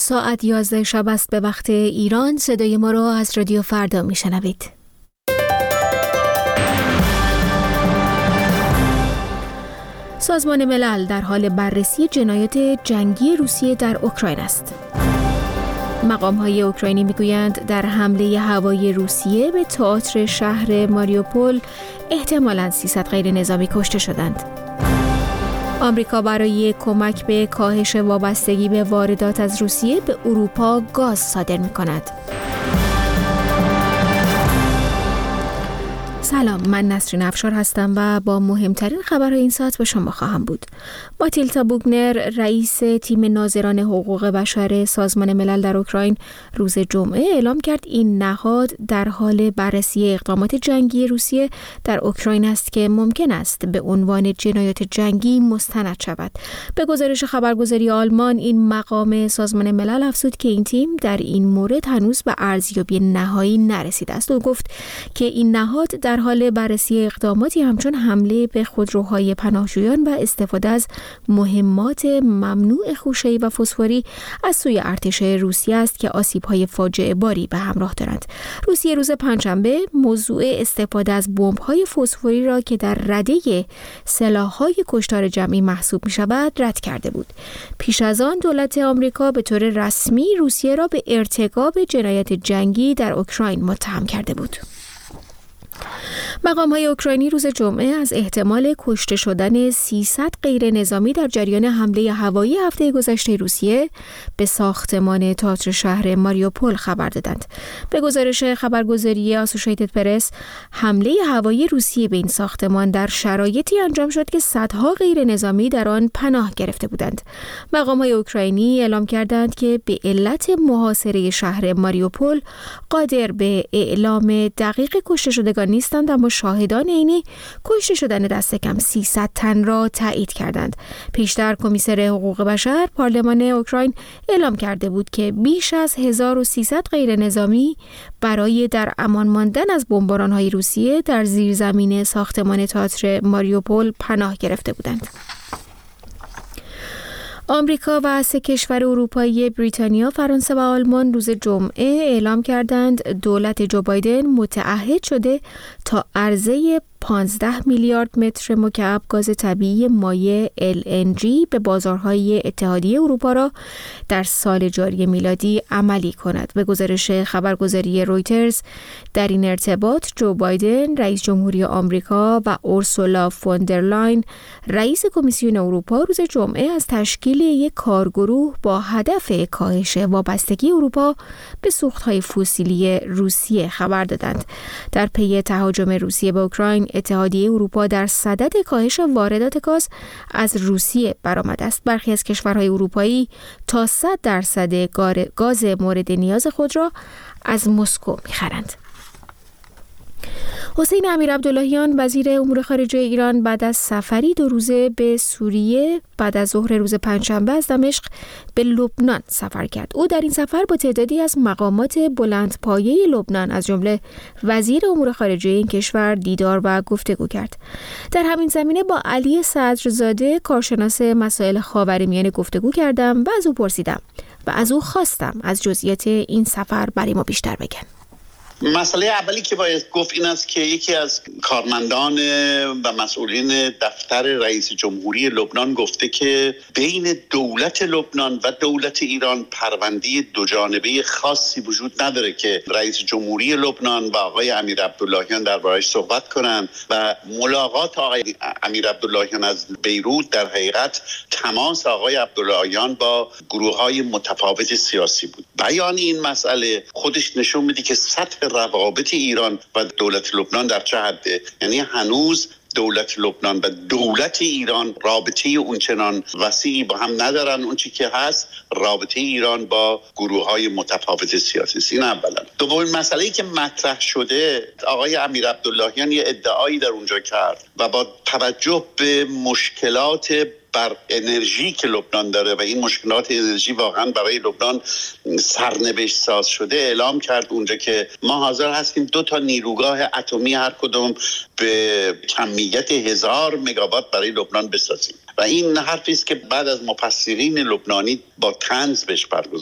ساعت 11 شب است به وقت ایران. صدای ما را از رادیو فردا میشنوید. سازمان ملل در حال بررسی جنایات جنگی روسیه در اوکراین است. مقام‌های اوکراینی میگویند در حمله هوایی روسیه به تئاتر شهر ماریوپول احتمالاً 300 غیر نظامی کشته شدند. آمریکا برای کمک به کاهش وابستگی به واردات از روسیه به اروپا گاز صادر می‌کند. سلام، من نسرین افشار هستم و با مهمترین خبرهای این ساعت با شما خواهم بود. ماتیلدا بوگنر، رئیس تیم ناظران حقوق بشر سازمان ملل در اوکراین، روز جمعه اعلام کرد این نهاد در حال بررسی اقدامات جنگی روسیه در اوکراین است که ممکن است به عنوان جنایات جنگی مستند شود. به گزارش خبرگزاری آلمان، این مقام سازمان ملل افزود که این تیم در این مورد هنوز به ارزیابی نهایی نرسیده است و گفت که این نهاد در حال بررسی اقداماتی همچون حمله به خودروهای پناهجویان و استفاده از مهمات ممنوع خوشه‌ای و فسفوری از سوی ارتش روسیه است که آسیب‌های فاجعه باری به همراه دارند. روسیه روز پنجشنبه موضوع استفاده از بمب‌های فسفوری را که در رده سلاح‌های کشتار جمعی محسوب می‌شود رد کرده بود. پیش از آن دولت آمریکا به طور رسمی روسیه را به ارتکاب جنایت جنگی در اوکراین متهم کرده بود. مقام‌های اوکراینی روز جمعه از احتمال کشته شدن 300 غیر نظامی در جریان حمله هوایی هفته گذشته روسیه به ساختمان تئاتر شهر ماریوپول خبر دادند. به گزارش خبرگزاری آسوشیتد پرس، حمله هوایی روسیه به این ساختمان در شرایطی انجام شد که صدها غیر نظامی در آن پناه گرفته بودند. مقام‌های اوکراینی اعلام کردند که به علت محاصره شهر ماریوپول قادر به اعلام دقیق کشته شدگان نیستند، اما شاهدان عینی کشته شدن دست کم 300 تن را تایید کردند. پیشتر کمیسر حقوق بشر پارلمان اوکراین اعلام کرده بود که بیش از 1300 غیر نظامی برای در امان ماندن از بمباران‌های روسیه در زیرزمین ساختمان تئاتر ماریوپول پناه گرفته بودند. آمریکا و 3 کشور اروپایی بریتانیا، فرانسه و آلمان روز جمعه اعلام کردند دولت جو بایدن متعهد شده تا عرضه 15 میلیارد متر مکعب گاز طبیعی مایع LNG به بازارهای اتحادیه اروپا را در سال جاری میلادی عملی کند. به گزارش خبرگزاری رویترز، در این ارتباط جو بایدن، رئیس جمهوری آمریکا و اورسولا فوندرلاین، رئیس کمیسیون اروپا، روز جمعه از تشکیل یک کارگروه با هدف کاهش وابستگی اروپا به سوختهای فسیلی روسیه خبر دادند. در پی تهاجم روسیه به اوکراین، اتحادیه اروپا در صدد کاهش واردات گاز از روسیه برآمده است. برخی از کشورهای اروپایی تا 100% گاز مورد نیاز خود را از مسکو می‌خرند. حسین امیرعبداللهیان، وزیر امور خارجه ایران، بعد از سفری 2 روزه به سوریه بعد از ظهر روز پنجشنبه از دمشق به لبنان سفر کرد. او در این سفر با تعدادی از مقامات بلندپایه لبنان از جمله وزیر امور خارجه این کشور دیدار و گفتگو کرد. در همین زمینه با علی صدرزاده، کارشناس مسائل خاورمیانه، گفتگو کردم و از او پرسیدم و از او خواستم از جزئیات این سفر برای ما بیشتر بگن. مسئله اولی که باید گفت این است که یکی از کارمندان و مسئولین دفتر رئیس جمهوری لبنان گفته که بین دولت لبنان و دولت ایران پرونده دوجانبه خاصی وجود نداره که رئیس جمهوری لبنان و آقای امیرعبداللهیان درباره‌اش صحبت کنند و ملاقات آقای امیرعبداللهیان از بیروت در حقیقت تماس آقای عبداللهیان با گروه‌های متفاوت سیاسی بود. بیان این مسئله خودش نشون میده که سطح روابط ایران و دولت لبنان در چه حده. یعنی هنوز دولت لبنان و دولت ایران رابطه اونچنان وسیعی با هم ندارن. اون چی که هست رابطه ایران با گروه‌های متفاوت سیاسی. این اولا. دومین مسئله‌ای که مطرح شده، آقای امیرعبداللهیان یه ادعایی در اونجا کرد و با توجه به مشکلات بر انرژی که لبنان داره و این مشکلات انرژی واقعا برای لبنان سرنوشت ساز شده، اعلام کرد اونجا که ما حاضر هستیم 2 نیروگاه اتمی هر کدوم به کمیت 1000 مگاوات برای لبنان بسازیم و این حرفی است که بعد از مفسرین لبنانی با طنز بهش پرداختند.